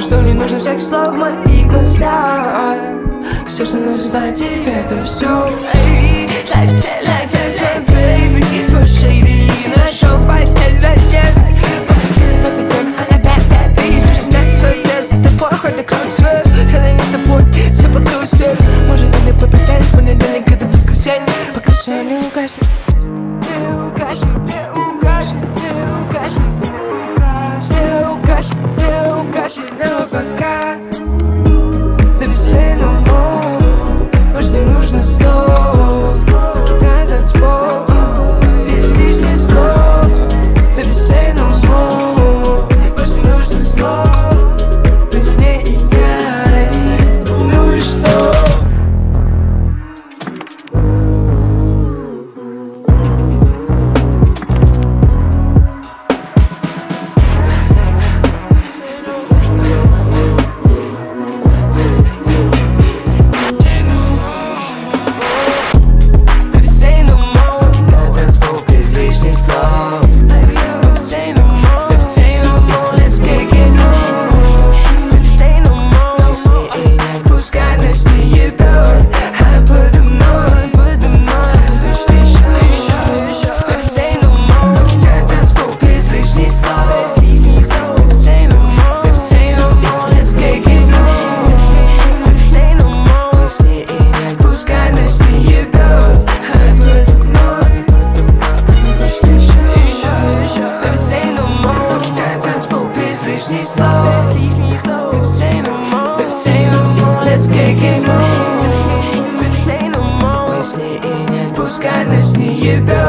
что не нужно всяких слов в моих глазах. Все, что нужно знать тебе, это все. Like that, baby. Твой шейди нашел постель везде. Постель только время, она bad, baby. Слушай, знать свой тест, это плохо, это кроссфит. Когда не с тобой, все по карусель. Может, они попытались в понедельник, это воскресенье. Пока все не угаснет. Но пока Baby, say no more. Больше не нужно слов. Покидай танцпол без лишних слов. Baby, say no more. Больше не нужно слов. Без ней и я. Ну и что? Baby, say no more. Baby, say no more. Let's get more. Baby, say no more. Если и нет, пускай нас не ебет.